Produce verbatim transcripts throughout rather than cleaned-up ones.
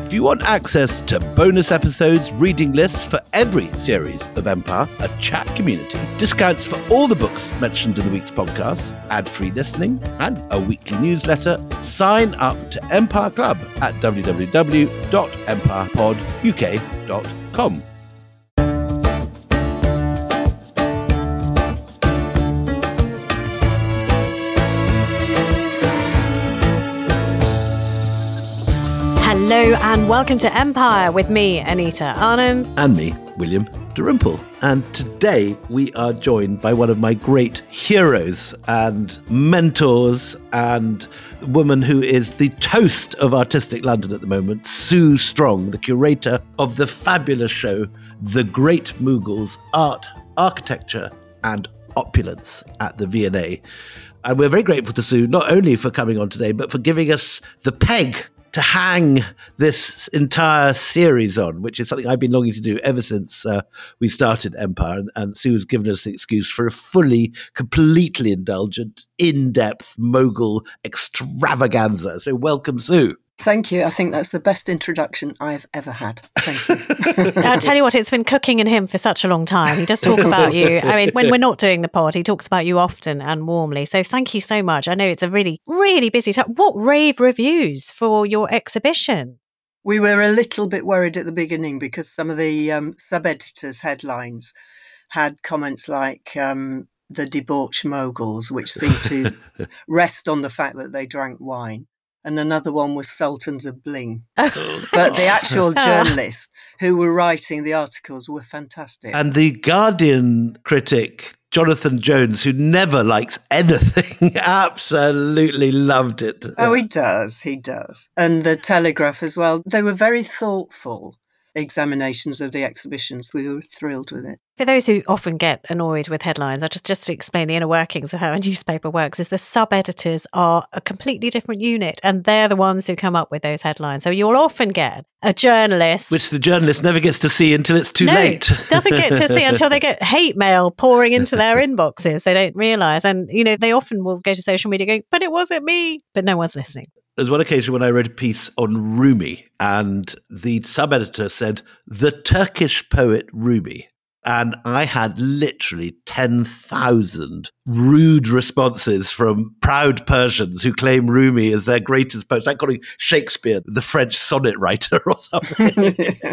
If you want access to bonus episodes, reading lists for every series of Empire, a chat community, discounts for all the books mentioned in the week's podcast, ad-free listening, and a weekly newsletter, sign up to Empire Club at w w w dot empire pod u k dot com. Hello and welcome to Empire with me, Anita Anand. And me, William Dalrymple. And today we are joined by one of my great heroes and mentors and the woman who is the toast of artistic London at the moment, Sue Strong, the curator of the fabulous show, The Great Mughals, Art, Architecture and Opulence at the V and A. And we're very grateful to Sue, not only for coming on today, but for giving us the peg to hang this entire series on, which is something I've been longing to do ever since uh, we started Empire. And, and Sue has given us the excuse for a fully, completely indulgent, in-depth Mughal extravaganza. So welcome, Sue. Thank you. I think that's the best introduction I've ever had. Thank you. I'll tell you what, it's been cooking in him for such a long time. He does talk about you. I mean, when we're not doing the pod, he talks about you often and warmly. So thank you so much. I know it's a really, really busy time. What rave reviews for your exhibition? We were a little bit worried at the beginning because some of the um, sub-editors' headlines had comments like um, the debauched Mughals, which seemed to rest on the fact that they drank wine. And another one was Sultans of Bling. But the actual journalists who were writing the articles were fantastic. And the Guardian critic, Jonathan Jones, who never likes anything, absolutely loved it. Oh, he does, he does. And the Telegraph as well. They were very thoughtful examinations of the exhibitions. We were thrilled with it. For those who often get annoyed with headlines, I just just to explain the inner workings of how a newspaper works, is the sub-editors are a completely different unit and they're the ones who come up with those headlines. So you'll often get a journalist... Which the journalist never gets to see until it's too no, late. doesn't get to see until they get hate mail pouring into their inboxes. They don't realise. And, you know, they often will go to social media going, but it wasn't me. But no one's listening. There's one occasion when I wrote a piece on Rumi and the sub-editor said, the Turkish poet Rumi. And I had literally ten thousand rude responses from proud Persians who claim Rumi as their greatest poet. It's like calling Shakespeare the French sonnet writer or something.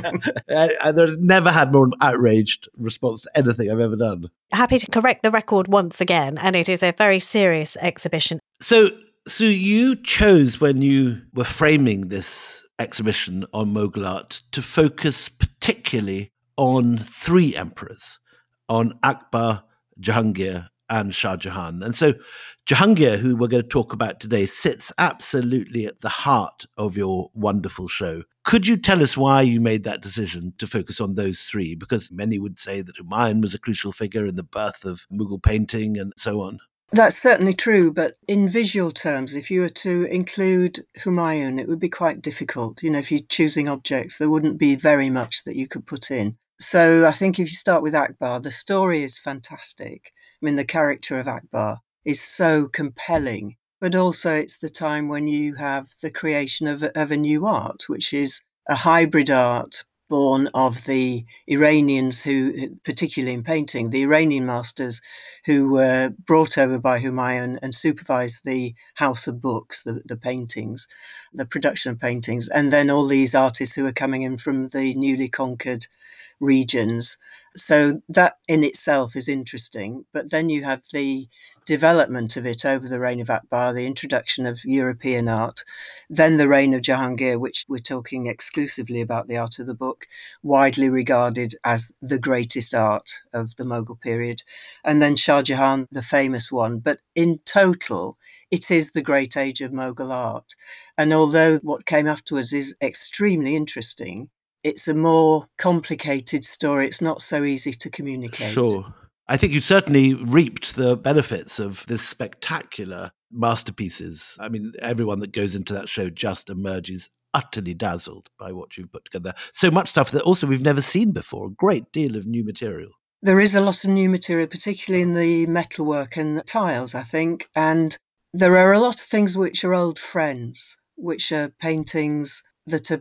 And there's never had more outraged response to anything I've ever done. Happy to correct the record once again. And it is a very serious exhibition. So, So you chose, when you were framing this exhibition on Mughal art, to focus particularly on three emperors, on Akbar, Jahangir and Shah Jahan. And so Jahangir, who we're going to talk about today, sits absolutely at the heart of your wonderful show. Could you tell us why you made that decision to focus on those three? Because many would say that Humayun was a crucial figure in the birth of Mughal painting and so on. That's certainly true, but in visual terms, if you were to include Humayun, it would be quite difficult. You know, if you're choosing objects, there wouldn't be very much that you could put in. So I think if you start with Akbar, the story is fantastic. I mean, the character of Akbar is so compelling, but also it's the time when you have the creation of a, of a new art, which is a hybrid art born of the Iranians who, particularly in painting, the Iranian masters who were brought over by Humayun and supervised the house of books, the, the paintings, the production of paintings, and then all these artists who are coming in from the newly conquered regions. So that in itself is interesting. But then you have the development of it over the reign of Akbar, the introduction of European art, then the reign of Jahangir, which we're talking exclusively about the art of the book, widely regarded as the greatest art of the Mughal period, and then Shah Jahan, the famous one. But in total, it is the great age of Mughal art. And although what came afterwards is extremely interesting, it's a more complicated story. It's not so easy to communicate. Sure. I think you certainly reaped the benefits of this spectacular masterpieces. I mean, everyone that goes into that show just emerges utterly dazzled by what you've put together. So much stuff that also we've never seen before, a great deal of new material. There is a lot of new material, particularly in the metalwork and the tiles, I think. And there are a lot of things which are old friends, which are paintings that are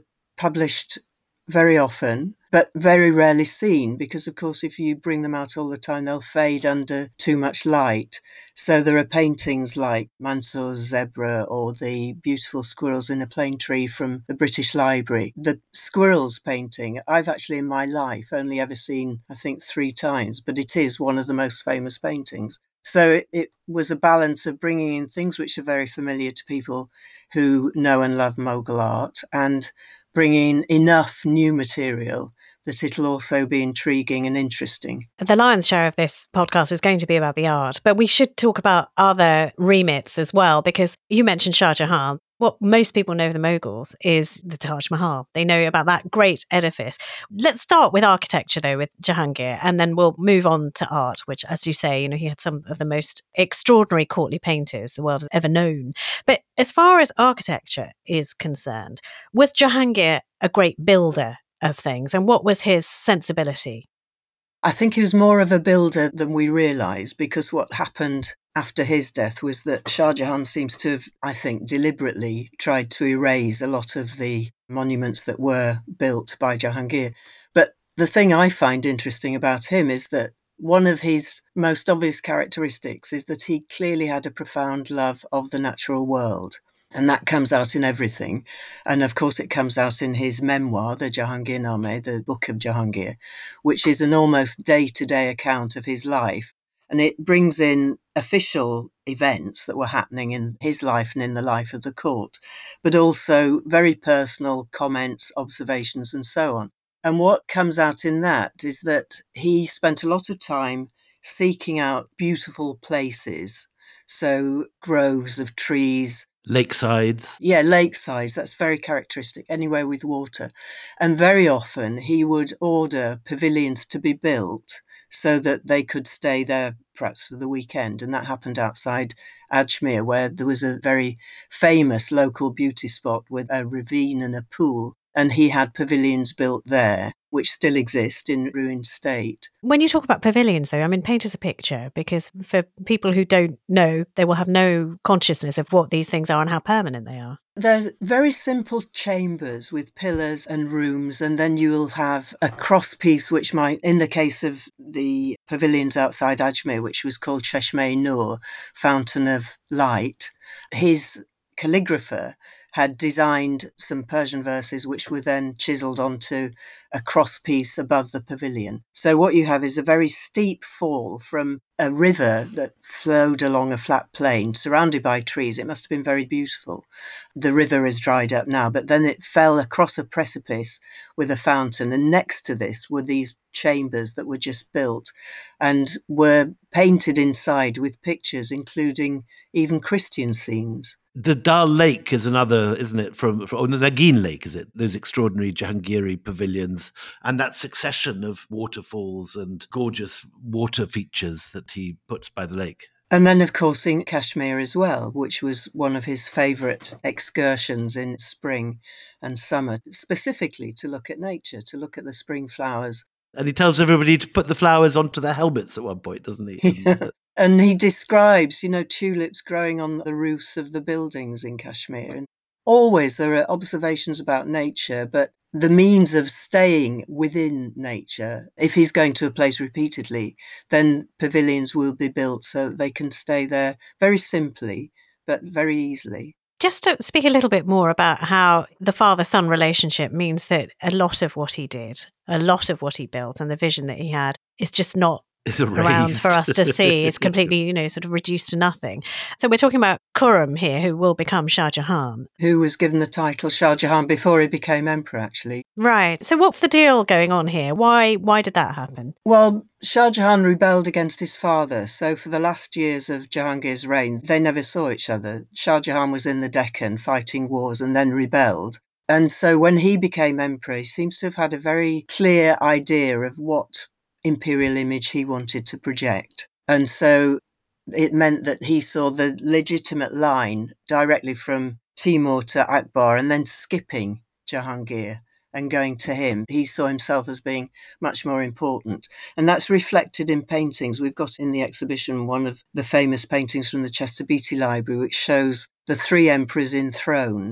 published very often, but very rarely seen, because of course if you bring them out all the time they'll fade under too much light. So there are paintings like Mansour's Zebra or the beautiful squirrels in a plane tree from the British Library. The squirrels painting I've actually in my life only ever seen, I think, three times, but it is one of the most famous paintings. So it, it was a balance of bringing in things which are very familiar to people who know and love Mughal art, and bringing enough new material that it'll also be intriguing and interesting. The lion's share of this podcast is going to be about the art, but we should talk about other remits as well, because you mentioned Shah Jahan. What most people know of the Mughals is the Taj Mahal. They know about that great edifice. Let's start with architecture, though, with Jahangir, and then we'll move on to art, which, as you say, you know, he had some of the most extraordinary courtly painters the world has ever known. But as far as architecture is concerned, was Jahangir a great builder of things, and what was his sensibility? I think he was more of a builder than we realise, because what happened after his death was that Shah Jahan seems to have, I think, deliberately tried to erase a lot of the monuments that were built by Jahangir. But the thing I find interesting about him is that one of his most obvious characteristics is that he clearly had a profound love of the natural world. And that comes out in everything. And of course, it comes out in his memoir, the Jahangirnameh, the Book of Jahangir, which is an almost day-to-day account of his life. And it brings in official events that were happening in his life and in the life of the court, but also very personal comments, observations, and so on. And what comes out in that is that he spent a lot of time seeking out beautiful places. So groves of trees, lakesides. Yeah, lakesides. That's very characteristic, anywhere with water. And very often he would order pavilions to be built so that they could stay there perhaps for the weekend. And that happened outside Ajmer, where there was a very famous local beauty spot with a ravine and a pool. And he had pavilions built there, which still exist in ruined state. When you talk about pavilions, though, I mean, paint us a picture, because for people who don't know, they will have no consciousness of what these things are and how permanent they are. They're very simple chambers with pillars and rooms, and then you'll have a crosspiece, which might, in the case of the pavilions outside Ajmer, which was called Cheshme-i-Nur, Fountain of Light, his calligrapher had designed some Persian verses which were then chiselled onto a crosspiece above the pavilion. So what you have is a very steep fall from a river that flowed along a flat plain surrounded by trees. It must have been very beautiful. The river is dried up now, but then it fell across a precipice with a fountain, and next to this were these chambers that were just built and were painted inside with pictures, including even Christian scenes. The Dal Lake is another, isn't it, from, from oh, the Nagin Lake, is it? Those extraordinary Jahangiri pavilions and that succession of waterfalls and gorgeous water features that he puts by the lake. And then, of course, in Kashmir as well, which was one of his favourite excursions in spring and summer, specifically to look at nature, to look at the spring flowers. And he tells everybody to put the flowers onto their helmets at one point, doesn't he? Yeah. And he describes, you know, tulips growing on the roofs of the buildings in Kashmir. And always there are observations about nature, but the means of staying within nature, if he's going to a place repeatedly, then pavilions will be built so that they can stay there very simply, but very easily. Just to speak a little bit more about how the father-son relationship means that a lot of what he did, a lot of what he built and the vision that he had is just not It's around for us to see. It's completely, you know, sort of reduced to nothing. So we're talking about Khurram here, who will become Shah Jahan. Who was given the title Shah Jahan before he became emperor, actually. Right. So what's the deal going on here? Why why did that happen? Well, Shah Jahan rebelled against his father. So for the last years of Jahangir's reign, they never saw each other. Shah Jahan was in the Deccan fighting wars and then rebelled. And so when he became emperor, he seems to have had a very clear idea of what imperial image he wanted to project. And so it meant that he saw the legitimate line directly from Timur to Akbar and then skipping Jahangir and going to him. He saw himself as being much more important. And that's reflected in paintings. We've got in the exhibition one of the famous paintings from the Chester Beatty Library, which shows the three emperors enthroned.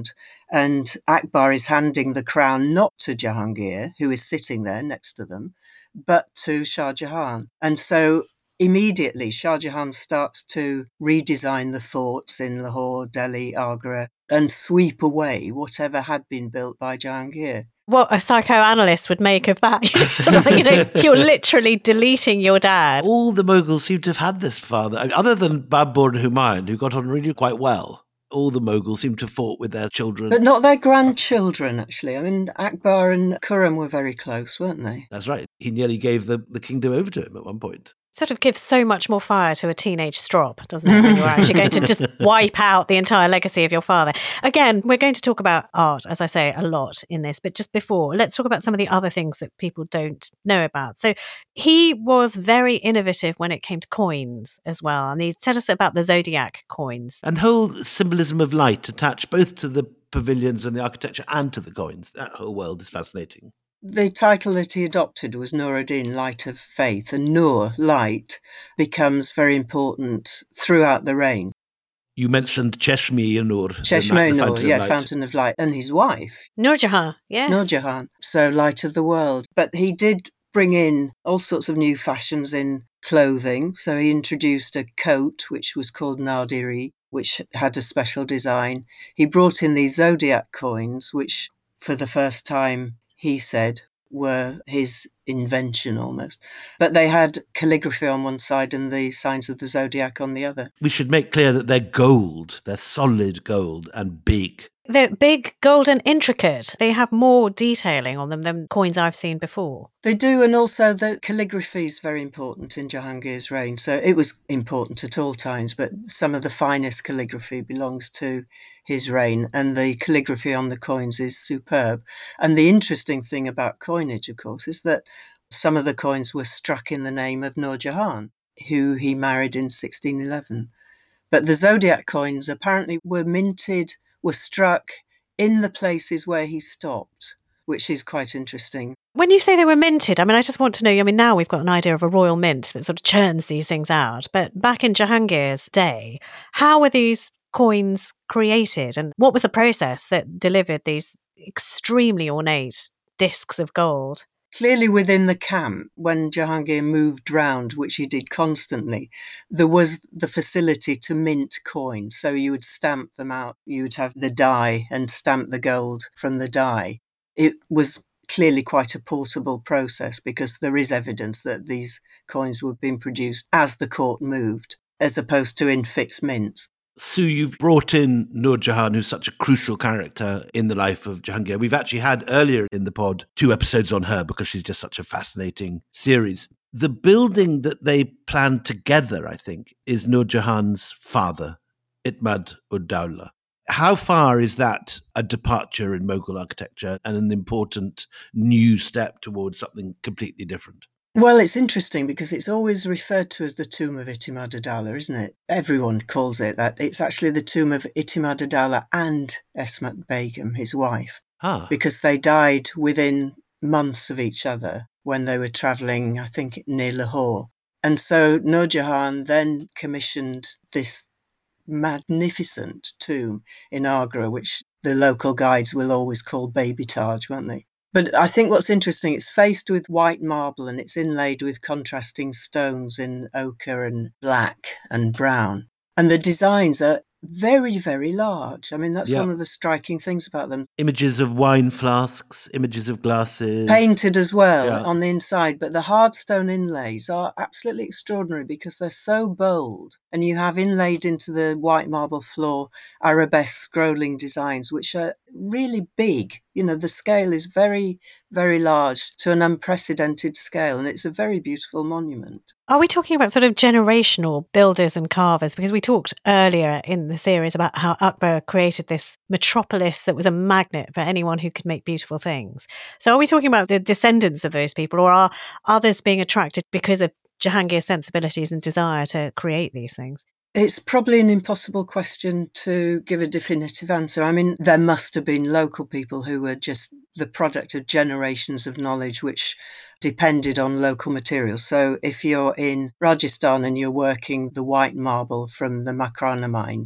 And Akbar is handing the crown not to Jahangir, who is sitting there next to them, but to Shah Jahan. And so immediately Shah Jahan starts to redesign the forts in Lahore, Delhi, Agra, and sweep away whatever had been built by Jahangir. What a psychoanalyst would make of that. Sort of, you know, you're literally deleting your dad. All the Mughals seem to have had this father, other than Babur and Humayun, who got on really quite well. All the Mughals seem to have fought with their children. But not their grandchildren, actually. I mean, Akbar and Khurram were very close, weren't they? That's right. He nearly gave the, the kingdom over to him at one point. Sort of gives so much more fire to a teenage strop, doesn't it, when you're actually going to just wipe out the entire legacy of your father. Again, we're going to talk about art, as I say, a lot in this, but just before, let's talk about some of the other things that people don't know about. So he was very innovative when it came to coins as well, and he told us about the zodiac coins. And the whole symbolism of light attached both to the pavilions and the architecture and to the coins. That whole world is fascinating. The title that he adopted was Nur-ad-Din, Light of Faith, and Nur, light, becomes very important throughout the reign. You mentioned Cheshme-i-Nur. Cheshme-i-Nur, yeah, Fountain of Light, and his wife. Nur Jahan, yes. Nur Jahan, so light of the world. But he did bring in all sorts of new fashions in clothing. So he introduced a coat, which was called Nadiri, which had a special design. He brought in these zodiac coins, which for the first time, he said, were his invention almost. But they had calligraphy on one side and the signs of the zodiac on the other. We should make clear that they're gold. They're solid gold and big. They're big, gold and intricate. They have more detailing on them than coins I've seen before. They do, and also the calligraphy is very important in Jahangir's reign. So it was important at all times, but some of the finest calligraphy belongs to his reign, and the calligraphy on the coins is superb. And the interesting thing about coinage, of course, is that some of the coins were struck in the name of Nur Jahan, who he married in sixteen eleven. But the zodiac coins apparently were minted, were struck in the places where he stopped, which is quite interesting. When you say they were minted, I mean, I just want to know, I mean, now we've got an idea of a royal mint that sort of churns these things out. But back in Jahangir's day, how were these coins created? And what was the process that delivered these extremely ornate discs of gold? Clearly within the camp, when Jahangir moved round, which he did constantly, there was the facility to mint coins. So you would stamp them out, you would have the die and stamp the gold from the die. It was clearly quite a portable process because there is evidence that these coins were being produced as the court moved, as opposed to in fixed mints. Sue, you've brought in Nur Jahan, who's such a crucial character in the life of Jahangir. We've actually had earlier in the pod two episodes on her because she's just such a fascinating series. The building that they planned together, I think, is Nur Jahan's father, Itmad-ud-Dawla. How far is that a departure in Mughal architecture and an important new step towards something completely different? Well, it's interesting because it's always referred to as the tomb of Itmad-ud-Dawla, isn't it? Everyone calls it that. It's actually the tomb of Itmad-ud-Dawla and Esmat Begum, his wife, ah. because they died within months of each other when they were travelling, I think, near Lahore. And so Nur Jahan then commissioned this magnificent tomb in Agra, which the local guides will always call Baby Taj, won't they? But I think what's interesting, it's faced with white marble and it's inlaid with contrasting stones in ochre and black and brown. And the designs are very, very large. I mean, that's yeah. one of the striking things about them. Images of wine flasks, images of glasses. Painted as well yeah. on the inside. But the hard stone inlays are absolutely extraordinary because they're so bold. And you have inlaid into the white marble floor arabesque scrolling designs, which are really big. You know, the scale is very, very large to an unprecedented scale. And it's a very beautiful monument. Are we talking about sort of generational builders and carvers? Because we talked earlier in the series about how Akbar created this metropolis that was a magnet for anyone who could make beautiful things. So are we talking about the descendants of those people, or are others being attracted because of Jahangir's sensibilities and desire to create these things? It's probably an impossible question to give a definitive answer. I mean, there must have been local people who were just the product of generations of knowledge, which depended on local materials. So if you're in Rajasthan and you're working the white marble from the Makrana mines,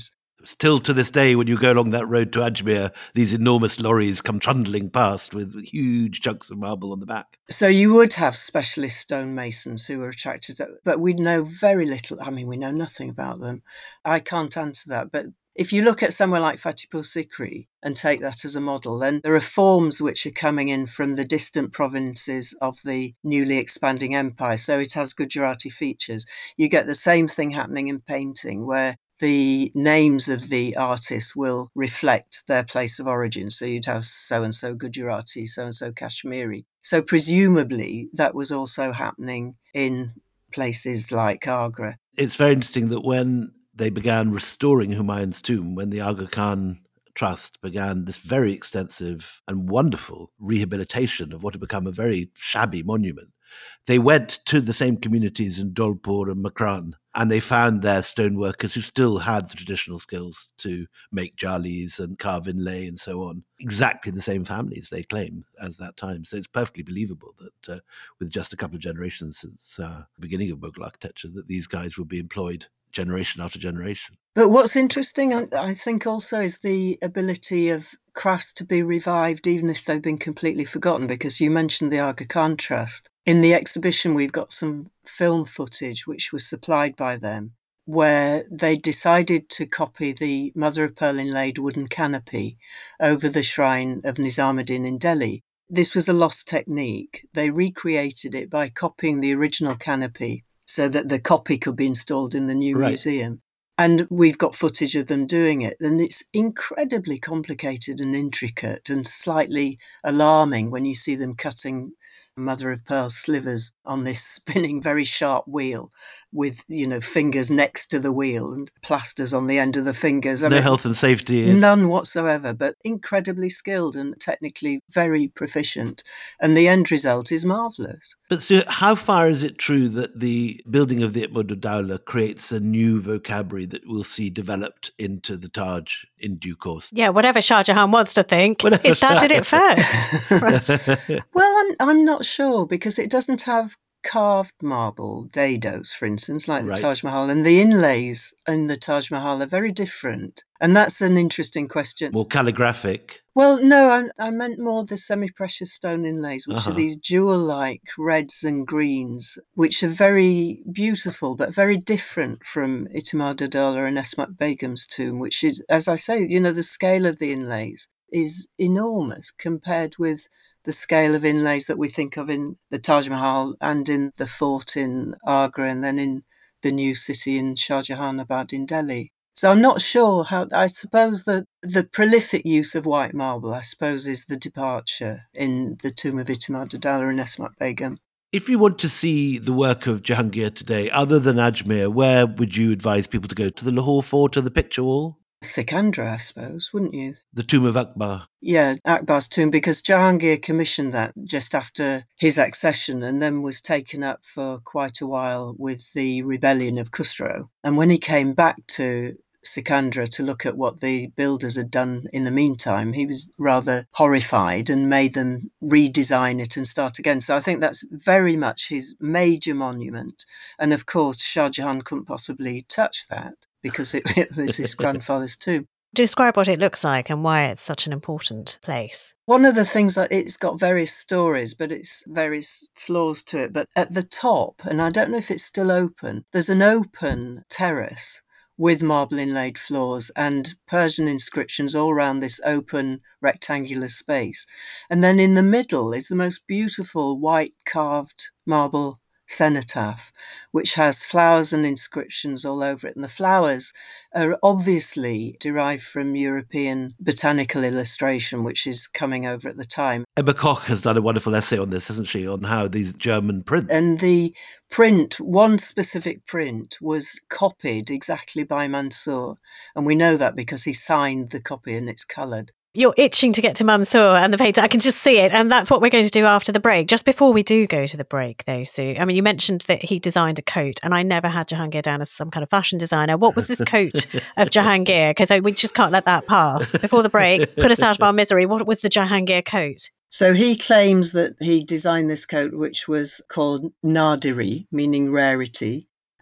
Still to this day, when you go along that road to Ajmer, these enormous lorries come trundling past with huge chunks of marble on the back. So you would have specialist stonemasons who are attracted to, but we know very little. I mean, we know nothing about them. I can't answer that. But if you look at somewhere like Fatehpur Sikri and take that as a model, then there are forms which are coming in from the distant provinces of the newly expanding empire. So it has Gujarati features. You get the same thing happening in painting, where the names of the artists will reflect their place of origin. So you'd have so-and-so Gujarati, so-and-so Kashmiri. So presumably that was also happening in places like Agra. It's very interesting that when they began restoring Humayun's tomb, when the Aga Khan Trust began this very extensive and wonderful rehabilitation of what had become a very shabby monument, they went to the same communities in Dholpur and Makran, and they found there stoneworkers who still had the traditional skills to make jalis and carve inlay and so on. Exactly the same families, they claim, as that time. So it's perfectly believable that uh, with just a couple of generations since uh, the beginning of Mughal architecture, that these guys would be employed generation after generation. But what's interesting, I think, also is the ability of crafts to be revived, even if they've been completely forgotten, because you mentioned the Aga Khan Trust. In the exhibition, we've got some film footage which was supplied by them, where they decided to copy the mother of pearl inlaid wooden canopy over the shrine of Nizamuddin in Delhi. This was a lost technique. They recreated it by copying the original canopy so that the copy could be installed in the new Right. museum. And we've got footage of them doing it. And it's incredibly complicated and intricate and slightly alarming when you see them cutting mother of pearl slivers on this spinning very sharp wheel with, you know, fingers next to the wheel and plasters on the end of the fingers. I no mean, health and safety. In. None whatsoever, but incredibly skilled and technically very proficient. And the end result is marvellous. But so how far is it true that the building of the Itmud-ud-Dawla creates a new vocabulary that we'll see developed into the Taj in due course? Yeah, whatever Shah Jahan wants to think, is that did it first. Right. Well, I'm I'm not sure, because it doesn't have carved marble, dados, for instance, like Right. the Taj Mahal, and the inlays in the Taj Mahal are very different. And that's an interesting question. More calligraphic. Well, no, I, I meant more the semi-precious stone inlays, which Uh-huh. are these jewel-like reds and greens, which are very beautiful, but very different from Itmad-ud-Dawla and Esmat Begum's tomb, which is, as I say, you know, the scale of the inlays is enormous compared with the scale of inlays that we think of in the Taj Mahal and in the fort in Agra and then in the new city in Shah Jahanabad in Delhi. So I'm not sure how, I suppose that the prolific use of white marble, I suppose, is the departure in the tomb of Itmad-ud-Dawla and Esmat Begum. If you want to see the work of Jahangir today, other than Ajmer, where would you advise people to go? To the Lahore Fort or the picture wall? Sikandra, I suppose, wouldn't you? The tomb of Akbar. Yeah, Akbar's tomb, because Jahangir commissioned that just after his accession and then was taken up for quite a while with the rebellion of Khusro. And when he came back to Sikandra to look at what the builders had done in the meantime, he was rather horrified and made them redesign it and start again. So I think that's very much his major monument. And of course, Shah Jahan couldn't possibly touch that because it, it was his grandfather's tomb. Describe what it looks like and why it's such an important place. One of the things that it's got various stories, but it's various flaws to it. But at the top, and I don't know if it's still open, there's an open terrace with marble inlaid floors and Persian inscriptions all around this open rectangular space. And then in the middle is the most beautiful white carved marble cenotaph, which has flowers and inscriptions all over it. And the flowers are obviously derived from European botanical illustration, which is coming over at the time. Emma Koch has done a wonderful essay on this, hasn't she, on how these German prints. And the print, one specific print, was copied exactly by Mansour. And we know that because he signed the copy and it's coloured. You're itching to get to Mansour and the painter. I can just see it. And that's what we're going to do after the break. Just before we do go to the break, though, Sue, I mean, you mentioned that he designed a coat, and I never had Jahangir down as some kind of fashion designer. What was this coat of Jahangir? Because we just can't let that pass. Before the break, put us out of our misery. What was the Jahangir coat? So he claims that he designed this coat, which was called Nadiri, meaning rarity.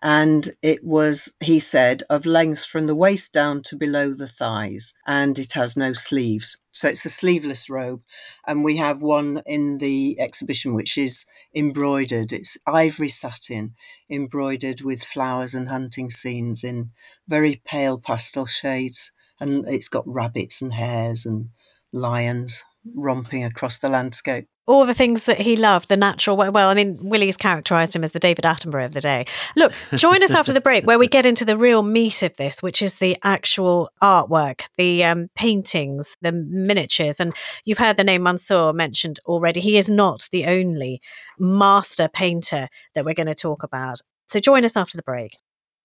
And it was, he said, of length from the waist down to below the thighs, and it has no sleeves. So it's a sleeveless robe. And we have one in the exhibition which is embroidered. It's ivory satin, embroidered with flowers and hunting scenes in very pale pastel shades. And it's got rabbits and hares and lions romping across the landscape. All the things that he loved, the natural way. Well, I mean, Willie's characterised him as the David Attenborough of the day. Look, join us after the break where we get into the real meat of this, which is the actual artwork, the um, paintings, the miniatures. And you've heard the name Mansour mentioned already. He is not the only master painter that we're going to talk about. So join us after the break.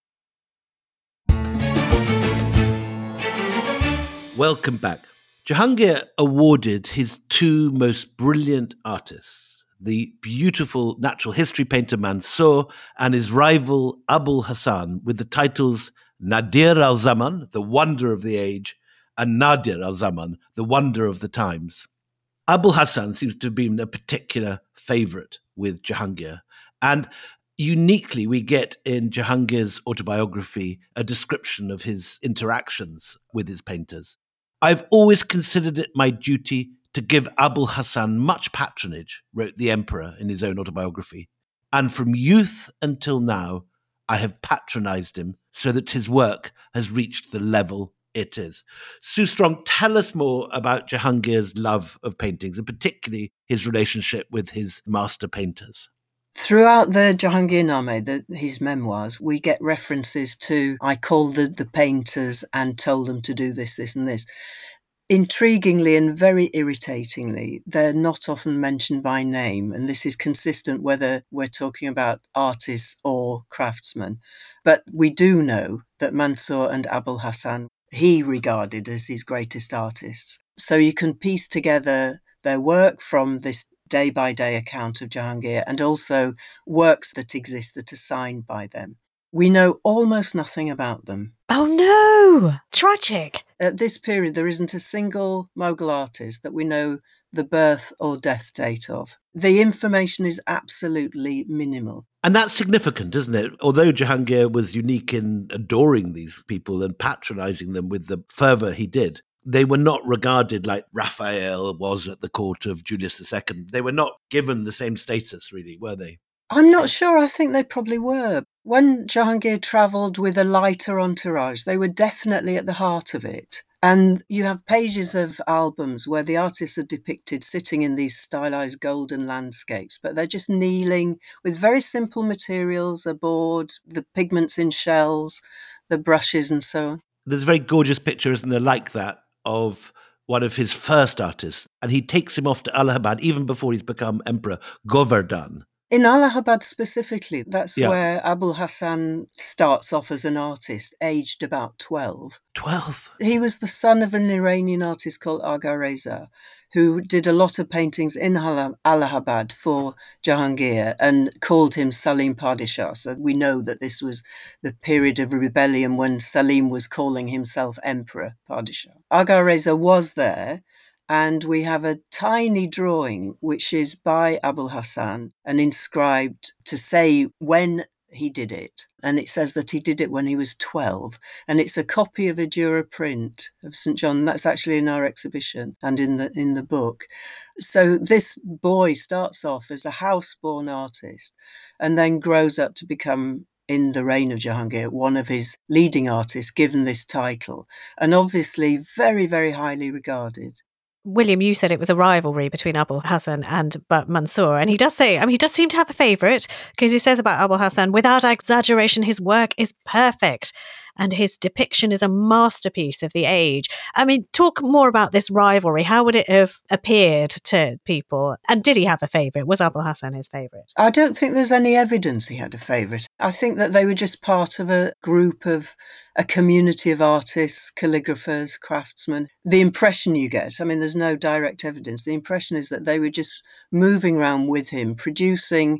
Welcome back. Jahangir awarded his two most brilliant artists, the beautiful natural history painter Mansour and his rival Abul Hassan, with the titles Nadir al-Zaman, the wonder of the age, and Nadir al-Zaman, the wonder of the times. Abul Hassan seems to have been a particular favourite with Jahangir, and uniquely we get in Jahangir's autobiography a description of his interactions with his painters. I've always considered it my duty to give Abul Hassan much patronage, wrote the emperor in his own autobiography, and from youth until now, I have patronized him so that his work has reached the level it is. Sue Strong, tell us more about Jahangir's love of paintings, and particularly his relationship with his master painters. Throughout the Jahangirnameh, the, his memoirs, we get references to, I called the, the painters and told them to do this, this and this. Intriguingly and very irritatingly, they're not often mentioned by name, and this is consistent whether we're talking about artists or craftsmen. But we do know that Mansour and Abul Hassan, he regarded as his greatest artists. So you can piece together their work from this day-by-day account of Jahangir, and also works that exist that are signed by them. We know almost nothing about them. Oh no! Tragic. At this period, there isn't a single Mughal artist that we know the birth or death date of. The information is absolutely minimal. And that's significant, isn't it? Although Jahangir was unique in adoring these people and patronising them with the fervour he did, they were not regarded like Raphael was at the court of Julius the Second. They were not given the same status, really, were they? I'm not sure. I think they probably were. When Jahangir travelled with a lighter entourage, they were definitely at the heart of it. And you have pages of albums where the artists are depicted sitting in these stylized golden landscapes, but they're just kneeling with very simple materials, a board, the pigments in shells, the brushes and so on. There's a very gorgeous picture, isn't there, like that, of one of his first artists, and he takes him off to Allahabad even before he's become emperor, Govardhan. In Allahabad specifically, that's Yeah. where Abul Hassan starts off as an artist, aged about twelve. twelve? He was the son of an Iranian artist called Agha Reza, who did a lot of paintings in Allahabad for Jahangir and called him Salim Padishah. So we know that this was the period of rebellion when Salim was calling himself Emperor Padishah. Agha Reza was there, and we have a tiny drawing which is by Abul Hassan and inscribed to say when he did it. And it says that he did it when he was twelve. And it's a copy of a Dura print of Saint John. That's actually in our exhibition and in the in the book. So this boy starts off as a house-born artist and then grows up to become, in the reign of Jahangir, one of his leading artists, given this title. And obviously very, very highly regarded. William, you said it was a rivalry between Abul Hassan and but Mansour. And he does say, I mean, he does seem to have a favourite, because he says about Abul Hassan, without exaggeration, his work is perfect and his depiction is a masterpiece of the age. I mean, talk more about this rivalry. How would it have appeared to people? And did he have a favourite? Was Abul Hassan his favourite? I don't think there's any evidence he had a favourite. I think that they were just part of a group of a community of artists, calligraphers, craftsmen. The impression you get, I mean, there's no direct evidence. The impression is that they were just moving around with him, producing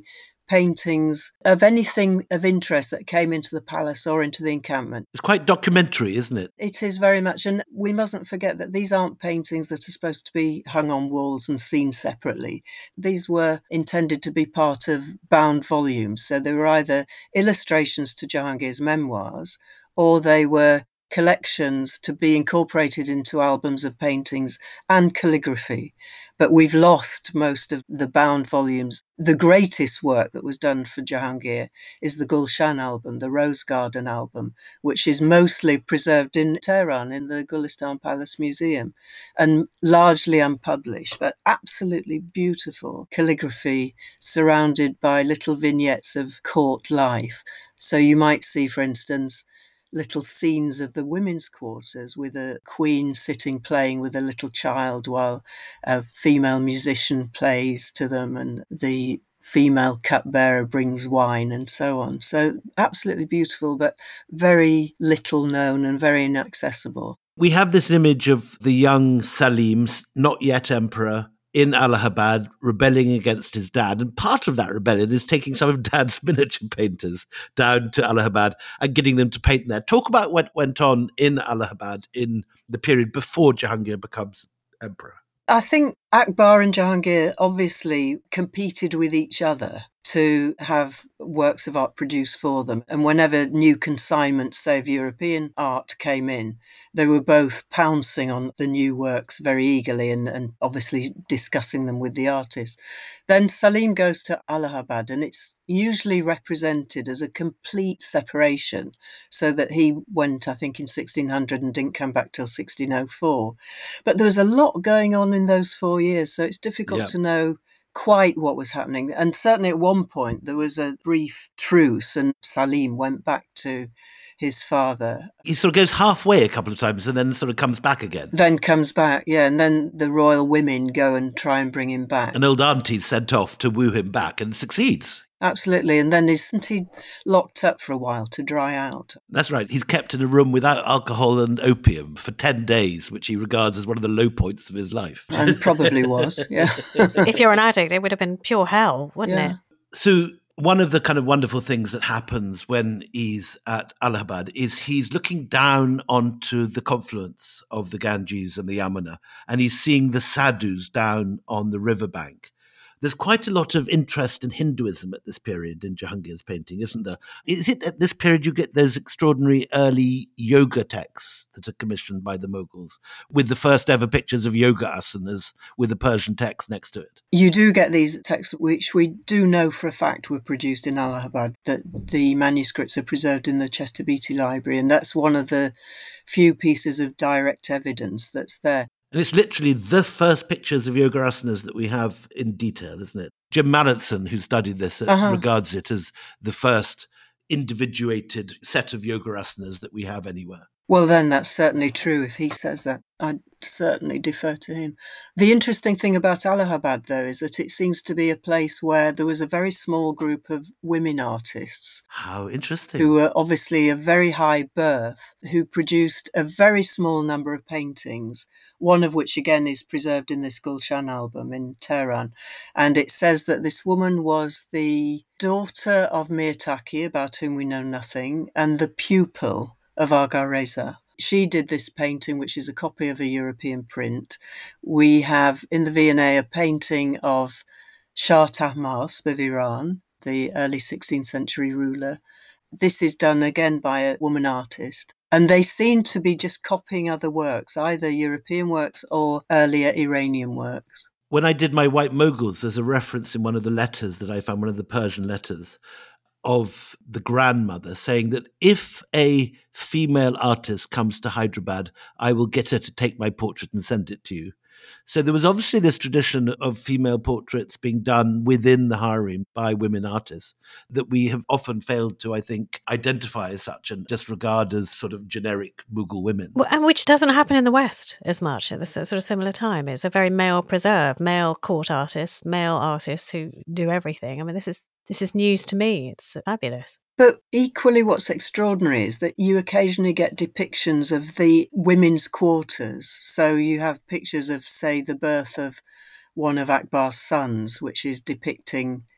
paintings of anything of interest that came into the palace or into the encampment. It's quite documentary, isn't it? It is very much. And we mustn't forget that these aren't paintings that are supposed to be hung on walls and seen separately. These were intended to be part of bound volumes. So they were either illustrations to Jahangir's memoirs, or they were collections to be incorporated into albums of paintings and calligraphy. But we've lost most of the bound volumes. The greatest work that was done for Jahangir is the Gulshan album, the Rose Garden album, which is mostly preserved in Tehran in the Gulistan Palace Museum and largely unpublished, but absolutely beautiful calligraphy surrounded by little vignettes of court life. So you might see, for instance, little scenes of the women's quarters with a queen sitting playing with a little child while a female musician plays to them and the female cupbearer brings wine and so on. So absolutely beautiful, but very little known and very inaccessible. We have this image of the young Salim, not yet emperor, in Allahabad, rebelling against his dad. And part of that rebellion is taking some of Dad's miniature painters down to Allahabad and getting them to paint there. Talk about what went on in Allahabad in the period before Jahangir becomes emperor. I think Akbar and Jahangir obviously competed with each other to have works of art produced for them. And whenever new consignments, say, of European art came in, they were both pouncing on the new works very eagerly and, and obviously discussing them with the artists. Then Salim goes to Allahabad, and it's usually represented as a complete separation, so that he went, I think, in sixteen hundred and didn't come back till sixteen oh four. But there was a lot going on in those four years, so it's difficult Yeah. to know quite what was happening. And certainly at one point there was a brief truce and Salim went back to his father. He sort of goes halfway a couple of times and then sort of comes back again. Then comes back, yeah, and then the royal women go and try and bring him back. An old auntie's sent off to woo him back and succeeds. Absolutely, and then isn't he locked up for a while to dry out? That's right. He's kept in a room without alcohol and opium for ten days, which he regards as one of the low points of his life. And probably was, yeah. If you're an addict, it would have been pure hell, wouldn't Yeah. it? So one of the kind of wonderful things that happens when he's at Allahabad is he's looking down onto the confluence of the Ganges and the Yamuna, and he's seeing the sadhus down on the riverbank. There's quite a lot of interest in Hinduism at this period in Jahangir's painting, isn't there? Is it at this period you get those extraordinary early yoga texts that are commissioned by the Mughals, with the first ever pictures of yoga asanas with the Persian text next to it? You do get these texts, which we do know for a fact were produced in Allahabad, that the manuscripts are preserved in the Chester Beatty Library, and that's one of the few pieces of direct evidence that's there. And it's literally the first pictures of yoga asanas that we have in detail, isn't it? Jim Mallinson, who studied this, Uh-huh. regards it as the first individuated set of yoga asanas that we have anywhere. Well, then that's certainly true. If he says that, I'd certainly defer to him. The interesting thing about Allahabad, though, is that it seems to be a place where there was a very small group of women artists How interesting. who were obviously of very high birth, who produced a very small number of paintings, one of which again is preserved in this Gulshan album in Tehran. And it says that this woman was the daughter of Mir Taqi, about whom we know nothing, and the pupil of Agha Reza. She did this painting, which is a copy of a European print. We have in the V and A a painting of Shah Tahmasp of Iran, the early sixteenth century ruler. This is done again by a woman artist. And they seem to be just copying other works, either European works or earlier Iranian works. When I did my White Moguls, there's a reference in one of the letters that I found, one of the Persian letters, of the grandmother saying that if a female artist comes to Hyderabad, I will get her to take my portrait and send it to you. So there was obviously this tradition of female portraits being done within the harem by women artists that we have often failed to, I think, identify as such and just regard as sort of generic Mughal women. Well, and which doesn't happen in the West as much at this sort of similar time. It's a very male preserved, male court artists, male artists who do everything. I mean, this is this is news to me. It's fabulous. But equally what's extraordinary is that you occasionally get depictions of the women's quarters. So you have pictures of, say, the birth of one of Akbar's sons, which is depicting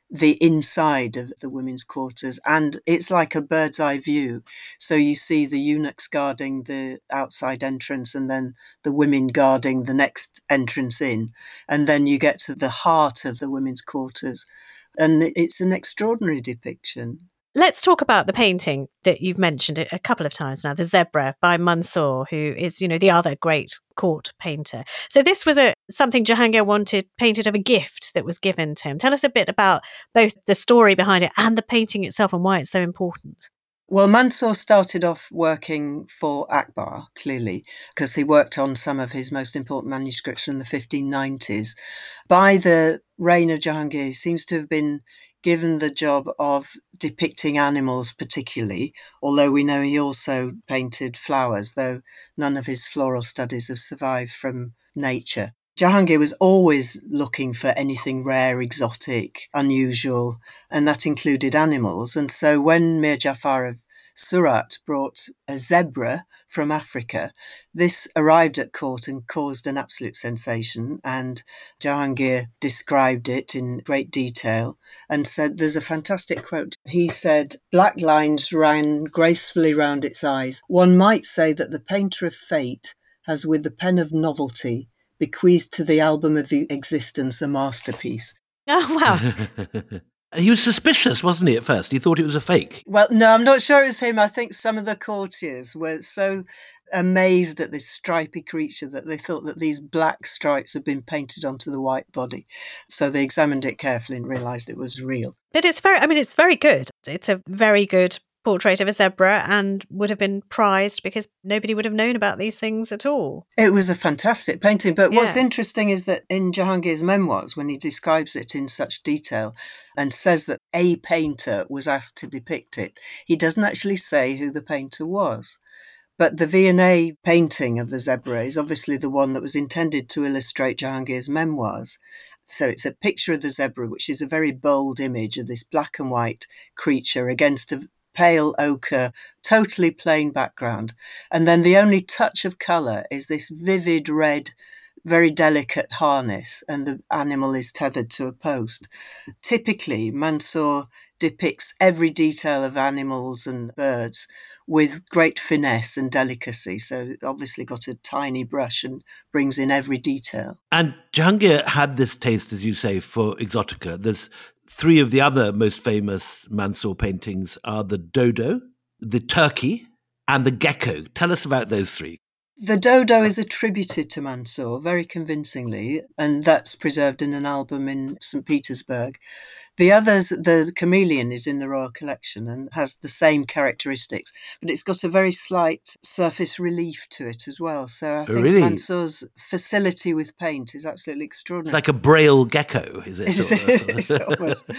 the inside of the women's quarters, and it's like a bird's eye view. So you see the eunuchs guarding the outside entrance and then the women guarding the next entrance in, and then you get to the heart of the women's quarters, and it's an extraordinary depiction. Let's talk about the painting that you've mentioned a couple of times now, the Zebra by Mansour, who is, you know, the other great court painter. So this was a something Jahangir wanted painted of a gift that was given to him. Tell us a bit about both the story behind it and the painting itself and why it's so important. Well, Mansour started off working for Akbar, clearly, because he worked on some of his most important manuscripts from the fifteen nineties. By the reign of Jahangir, he seems to have been given the job of depicting animals particularly, although we know he also painted flowers, though none of his floral studies have survived from nature. Jahangir was always looking for anything rare, exotic, unusual, and that included animals. And so when Mir Jafar of Surat brought a zebra from Africa, this arrived at court and caused an absolute sensation. And Jahangir described it in great detail and said, there's a fantastic quote. He said, "Black lines ran gracefully round its eyes. One might say that the painter of fate has, with the pen of novelty, bequeathed to the album of the existence a masterpiece." Oh, wow. He was suspicious, wasn't he, at first? He thought it was a fake. Well, no, I'm not sure it was him. I think some of the courtiers were so amazed at this stripy creature that they thought that these black stripes had been painted onto the white body. So they examined it carefully and realised it was real. But it's very, I mean, it's very good. It's a very good portrait of a zebra and would have been prized because nobody would have known about these things at all. It was a fantastic painting. But what's Yeah. interesting is that in Jahangir's memoirs, when he describes it in such detail and says that a painter was asked to depict it, he doesn't actually say who the painter was. But the V and A painting of the zebra is obviously the one that was intended to illustrate Jahangir's memoirs. So it's a picture of the zebra, which is a very bold image of this black and white creature against a pale ochre, totally plain background. And then the only touch of colour is this vivid red, very delicate harness, and the animal is tethered to a post. Typically, Mansour depicts every detail of animals and birds with great finesse and delicacy. So obviously got a tiny brush and brings in every detail. And Jahangir had this taste, as you say, for exotica. There's three of the other most famous Mansour paintings are the dodo, the turkey, and the gecko. Tell us about those three. The dodo is attributed to Mansour very convincingly, and that's preserved in an album in Saint Petersburg. The others, the chameleon is in the Royal Collection and has the same characteristics, but it's got a very slight surface relief to it as well. So I think Really? Mansour's facility with paint is absolutely It's extraordinary. like a braille gecko, is it? It's almost.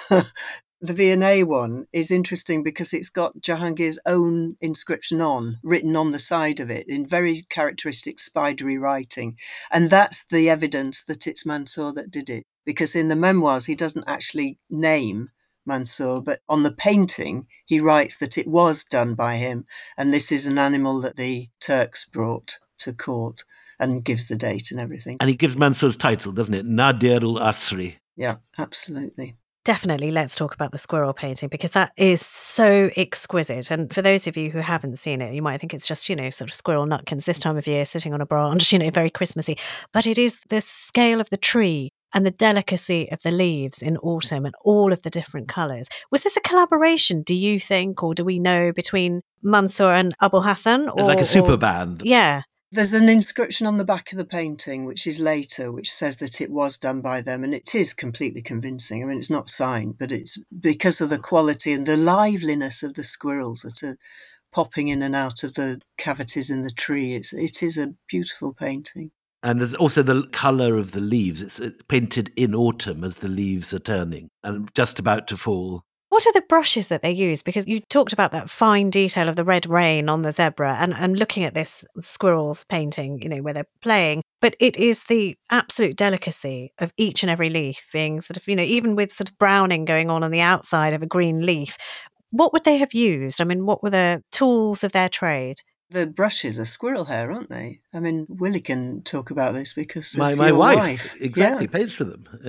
The V and A one is interesting because it's got Jahangir's own inscription on, written on the side of it in very characteristic spidery writing. And that's the evidence that it's Mansour that did it. Because in the memoirs, he doesn't actually name Mansour, but on the painting, he writes that it was done by him. And this is an animal that the Turks brought to court, and gives the date and everything. And he gives Mansour's title, doesn't it? Nadir ul-Asri. Yeah, absolutely. Definitely, let's talk about the squirrel painting because that is so exquisite. And for those of you who haven't seen it, you might think it's just, you know, sort of squirrel nutkins this time of year sitting on a branch, you know, very Christmassy. But it is the scale of the tree and the delicacy of the leaves in autumn and all of the different colours. Was this a collaboration, do you think, or do we know, between Mansour and Abul Hassan? It's like a super or, band. Yeah. There's an inscription on the back of the painting, which is later, which says that it was done by them, and it is completely convincing. I mean, it's not signed, but it's because of the quality and the liveliness of the squirrels that are popping in and out of the cavities in the tree. It's, it is a beautiful painting. And there's also the colour of the leaves. It's it's painted in autumn as the leaves are turning and just about to fall. What are the brushes that they use? Because you talked about that fine detail of the red rain on the zebra, and I'm looking at this squirrels painting, you know, where they're playing, but it is the absolute delicacy of each and every leaf being sort of, you know, even with sort of browning going on on the outside of a green leaf. What would they have used? I mean, what were the tools of their trade? The brushes are squirrel hair, aren't they? I mean, Willie can talk about this because of My my your wife, wife. exactly, Yeah. paints for them. Yeah.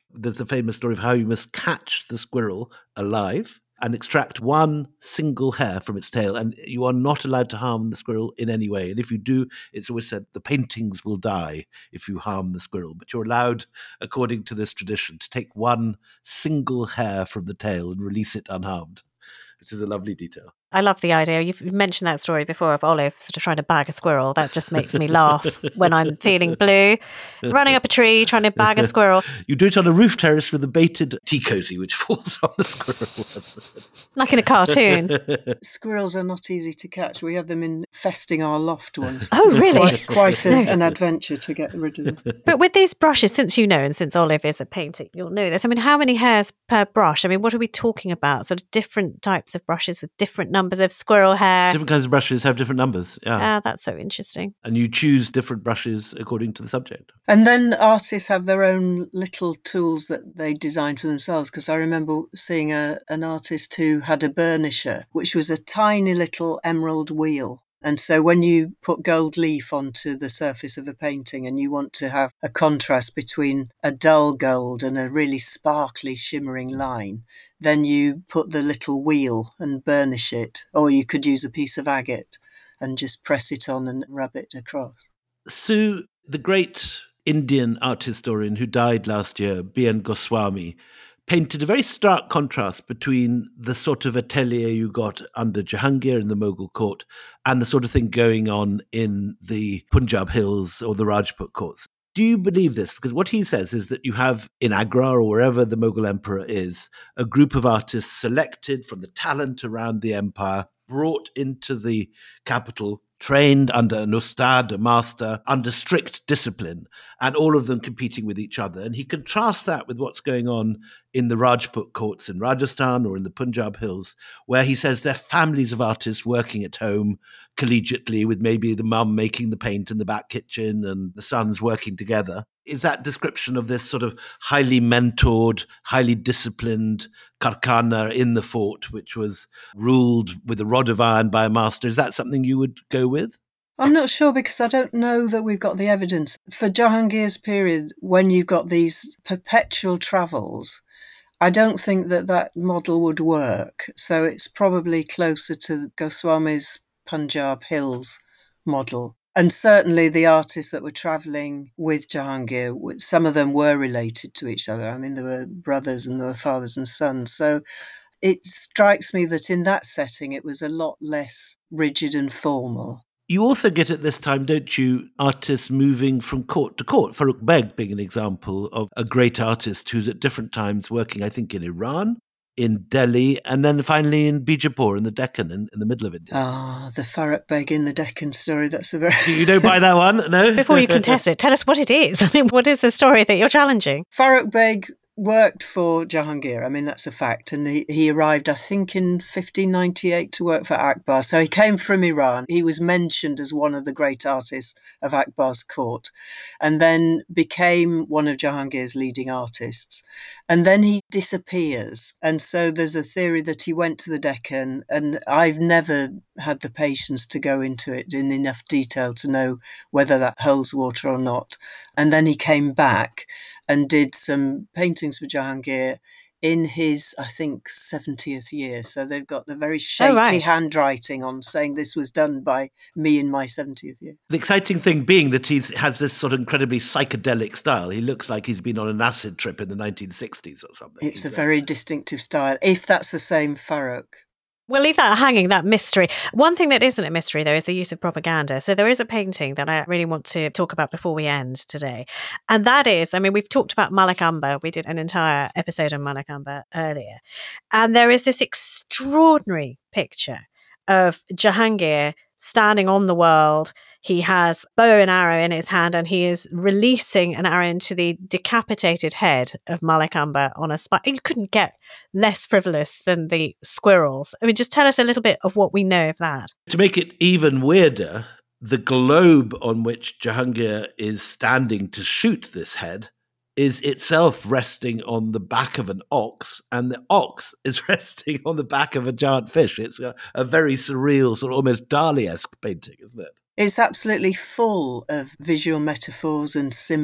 There's a famous story of how you must catch the squirrel alive and extract one single hair from its tail, and you are not allowed to harm the squirrel in any way. And if you do, it's always said the paintings will die if you harm the squirrel. But you're allowed, according to this tradition, to take one single hair from the tail and release it unharmed, which is a lovely detail. I love the idea. You've mentioned that story before of Olive sort of trying to bag a squirrel. That just makes me laugh when I'm feeling blue. Running up a tree, trying to bag a squirrel. You do it on a roof terrace with a baited tea cosy, which falls on the squirrel. Like in a cartoon. Squirrels are not easy to catch. We had them infesting our loft once. Oh, really? Quite, quite a, an adventure to get rid of them. But with these brushes, since you know, and since Olive is a painter, you'll know this. I mean, how many hairs per brush? I mean, what are we talking about? Sort of different types of brushes with different numbers of squirrel hair. Different kinds of brushes have different numbers. Yeah. Ah, that's so interesting. And you choose different brushes according to the subject. And then artists have their own little tools that they design for themselves. Because I remember seeing a, an artist who had a burnisher, which was a tiny little emerald wheel. And so when you put gold leaf onto the surface of a painting and you want to have a contrast between a dull gold and a really sparkly, shimmering line, then you put the little wheel and burnish it. Or you could use a piece of agate and just press it on and rub it across. Sue, the great Indian art historian who died last year, B N Goswami, painted a very stark contrast between the sort of atelier you got under Jahangir in the Mughal court and the sort of thing going on in the Punjab hills or the Rajput courts. Do you believe this? Because what he says is that you have in Agra or wherever the Mughal emperor is, a group of artists selected from the talent around the empire, brought into the capital, trained under an ustad, a master, under strict discipline, and all of them competing with each other. And he contrasts that with what's going on in the Rajput courts in Rajasthan or in the Punjab hills, where he says they're families of artists working at home collegiately with maybe the mum making the paint in the back kitchen and the sons working together. Is that description of this sort of highly mentored, highly disciplined karkhana in the fort, which was ruled with a rod of iron by a master, is that something you would go with? I'm not sure because I don't know that we've got the evidence. For Jahangir's period, when you've got these perpetual travels, I don't think that that model would work. So it's probably closer to Goswami's Punjab Hills model. And certainly the artists that were travelling with Jahangir, some of them were related to each other. I mean, there were brothers and there were fathers and sons. So it strikes me that in that setting, it was a lot less rigid and formal. You also get at this time, don't you, artists moving from court to court. Farrukh Beg being an example of a great artist who's at different times working, I think, in Iran, in Delhi, and then finally in Bijapur in the Deccan, in, in the middle of India. Ah, oh, the Farrukh Beg in the Deccan story. That's a very... You don't buy that one, no? Before you contest it, tell us what it is. I mean, what is the story that you're challenging? Farrukh Beg worked for Jahangir. I mean, that's a fact. And he, he arrived, I think, in fifteen ninety-eight to work for Akbar. So he came from Iran. He was mentioned as one of the great artists of Akbar's court and then became one of Jahangir's leading artists. And then he disappears. And so there's a theory that he went to the Deccan, and I've never had the patience to go into it in enough detail to know whether that holds water or not. And then he came back and did some paintings for Jahangir in his, I think, seventieth year. So they've got the very shaky oh, right. handwriting on saying this was done by me in my seventieth year. The exciting thing being that he has this sort of incredibly psychedelic style. He looks like he's been on an acid trip in the nineteen sixties or something. It's he's a very distinctive style, if that's the same Farrukh. We'll leave that hanging, that mystery. One thing that isn't a mystery, though, is the use of propaganda. So there is a painting that I really want to talk about before we end today. And that is, I mean, we've talked about Malak Amba. We did an entire episode on Malak Amba earlier. And there is this extraordinary picture of Jahangir standing on the world. He has bow and arrow in his hand and he is releasing an arrow into the decapitated head of Malak Amba on a spike. You couldn't get less frivolous than the squirrels. I mean, just tell us a little bit of what we know of that. To make it even weirder, the globe on which Jahangir is standing to shoot this head is itself resting on the back of an ox, and the ox is resting on the back of a giant fish. It's a, a very surreal, sort of almost Dali-esque painting, isn't it? It's absolutely full of visual metaphors and symbols.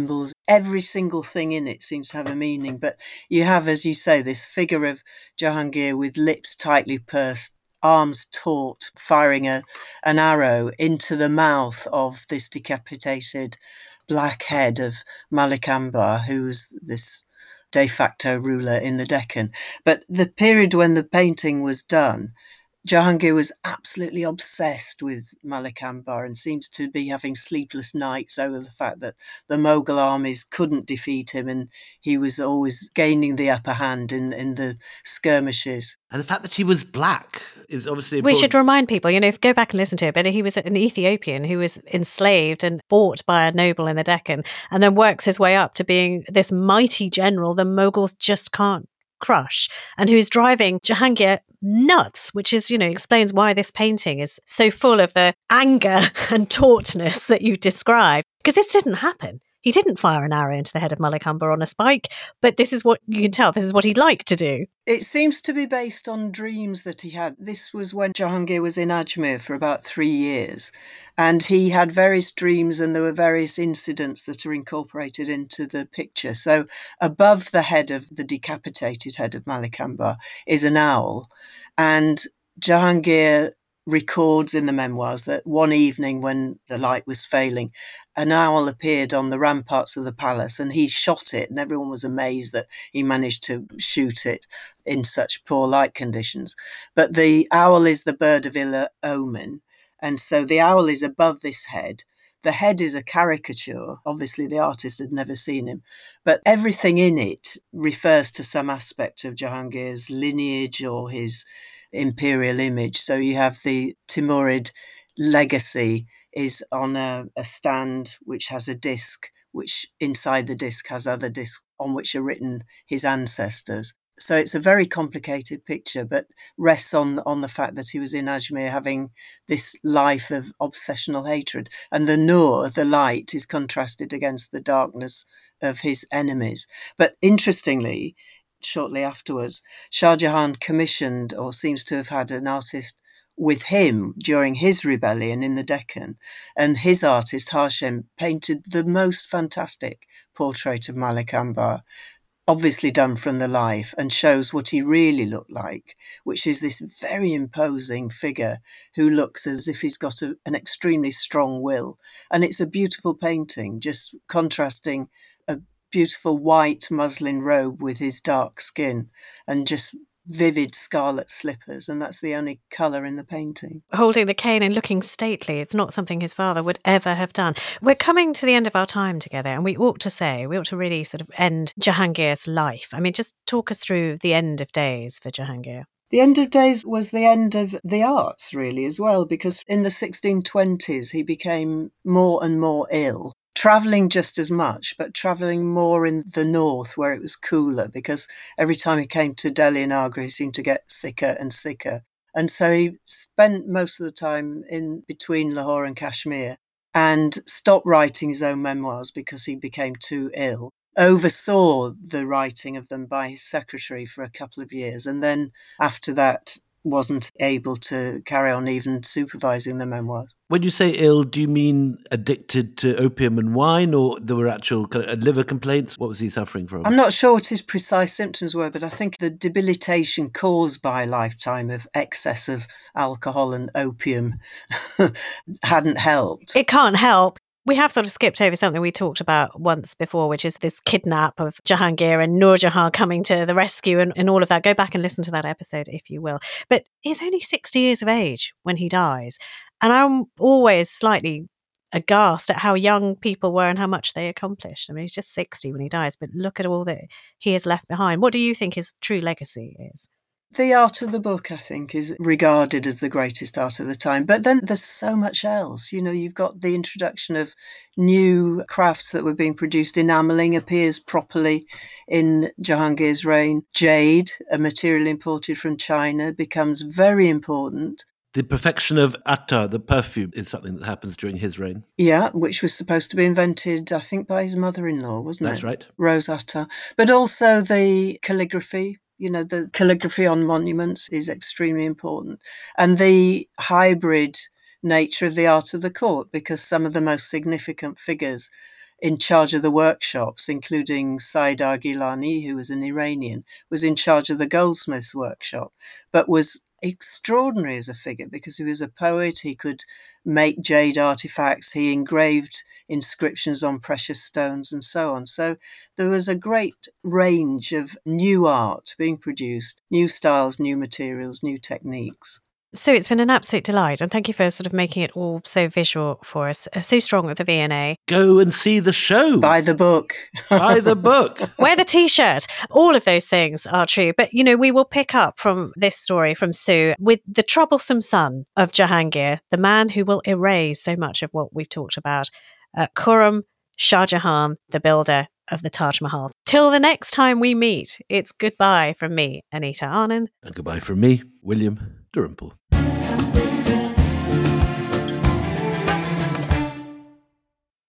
every single thing in it seems to have a meaning. But you have, as you say, this figure of Jahangir with lips tightly pursed, arms taut, firing a, an arrow into the mouth of this decapitated black head of Malik Ambar, who was this de facto ruler in the Deccan. But the period when the painting was done, Jahangir was absolutely obsessed with Malik Ambar and seems to be having sleepless nights over the fact that the Mughal armies couldn't defeat him, and he was always gaining the upper hand in, in the skirmishes. And the fact that he was black is obviously We important. should remind people, you know, if go back and listen to it, but he was an Ethiopian who was enslaved and bought by a noble in the Deccan, and then works his way up to being this mighty general the Mughals just can't crush, and who's driving Jahangir nuts, which is, you know, explains why this painting is so full of the anger and tautness that you describe. Because this didn't happen. He didn't fire an arrow into the head of Malik Ambar on a spike, but this is what you can tell, this is what he'd like to do. It seems to be based on dreams that he had. This was when Jahangir was in Ajmer for about three years, and he had various dreams, and there were various incidents that are incorporated into the picture. So above the head of the decapitated head of Malik Ambar is an owl, and Jahangir records in the memoirs that one evening when the light was failing, an owl appeared on the ramparts of the palace, and he shot it, and everyone was amazed that he managed to shoot it in such poor light conditions. But the owl is the bird of ill omen, and so the owl is above this head. The head is a caricature. Obviously, the artist had never seen him, but everything in it refers to some aspect of Jahangir's lineage or his imperial image. So you have the Timurid legacy is on a, a stand which has a disc, which inside the disc has other discs on which are written his ancestors. So it's a very complicated picture, but rests on, on the fact that he was in Ajmer having this life of obsessional hatred. And the nur, the light, is contrasted against the darkness of his enemies. But interestingly, shortly afterwards, Shah Jahan commissioned, or seems to have had an artist with him during his rebellion in the Deccan, and his artist Hashem painted the most fantastic portrait of Malik Ambar, obviously done from the life, and shows what he really looked like, which is this very imposing figure who looks as if he's got a, an extremely strong will. And it's a beautiful painting, just contrasting a beautiful white muslin robe with his dark skin and just vivid scarlet slippers, and that's the only colour in the painting. Holding the cane and looking stately, it's not something his father would ever have done. We're coming to the end of our time together, and we ought to say, we ought to really sort of end Jahangir's life. I mean, just talk us through the end of days for Jahangir. The end of days was the end of the arts, really, as well, because in the sixteen twenties he became more and more ill. Travelling just as much, but travelling more in the north where it was cooler, because every time he came to Delhi and Agra, he seemed to get sicker and sicker. And so he spent most of the time in between Lahore and Kashmir and stopped writing his own memoirs because he became too ill. Oversaw the writing of them by his secretary for a couple of years. And then after that, wasn't able to carry on even supervising the memoirs. When you say ill, do you mean addicted to opium and wine, or there were actual kind of liver complaints? What was he suffering from? I'm not sure what his precise symptoms were, but I think the debilitation caused by a lifetime of excess of alcohol and opium hadn't helped. It can't help. We have sort of skipped over something we talked about once before, which is this kidnap of Jahangir and Nur Jahan coming to the rescue and, and all of that. Go back and listen to that episode if you will. But he's only sixty years of age when he dies. And I'm always slightly aghast at how young people were and how much they accomplished. I mean, he's just sixty when he dies, but look at all that he has left behind. What do you think his true legacy is? The art of the book, I think, is regarded as the greatest art of the time. But then there's so much else. You know, you've got the introduction of new crafts that were being produced. Enamelling appears properly in Jahangir's reign. Jade, a material imported from China, becomes very important. The perfection of attar, the perfume, is something that happens during his reign. Yeah, which was supposed to be invented, I think, by his mother-in-law, wasn't That's it? That's right. Rose Attar. But also the calligraphy. You know, the calligraphy on monuments is extremely important. And the hybrid nature of the art of the court, because some of the most significant figures in charge of the workshops, including Saidar Gilani, who was an Iranian, was in charge of the goldsmith's workshop, but was extraordinary as a figure because he was a poet. He could make jade artifacts. He engraved inscriptions on precious stones and so on. So there was a great range of new art being produced, new styles, new materials, new techniques. Sue, it's been an absolute delight, and thank you for sort of making it all so visual for us. Uh, Sue Strong at the V and A. Go and see the show. Buy the book. Buy the book. Wear the T-shirt. All of those things are true. But, you know, we will pick up from this story from Sue with the troublesome son of Jahangir, the man who will erase so much of what we've talked about, uh, Khurram Shah Jahan, the builder of the Taj Mahal. Till the next time we meet, it's goodbye from me, Anita Anand. And goodbye from me, William Dalrymple.